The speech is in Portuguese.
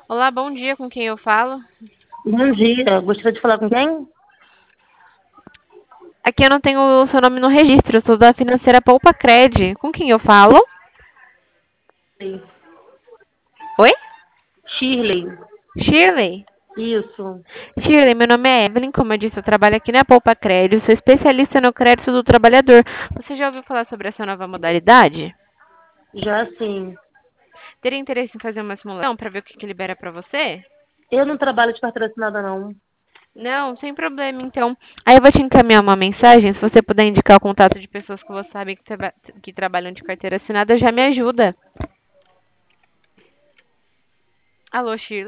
Olá, bom dia, com quem eu falo? Bom dia, gostaria de falar com quem? Aqui eu não tenho o seu nome no registro, eu sou da financeira Poupa Cred. Com quem eu falo? Oi? Shirley. Shirley? Isso, Shirley, meu nome é Evelyn, como eu disse, eu trabalho aqui na Poupa Cred, eu sou especialista no crédito do trabalhador. Você já ouviu falar sobre essa nova modalidade? já sim. Teria interesse em fazer uma simulação para ver o que libera para você? Eu não trabalho de carteira assinada, não. Não, sem problema, então. Aí eu vou te encaminhar uma mensagem, se você puder indicar o contato de pessoas que você sabe que trabalham de carteira assinada, já me ajuda. Alô, Shirley?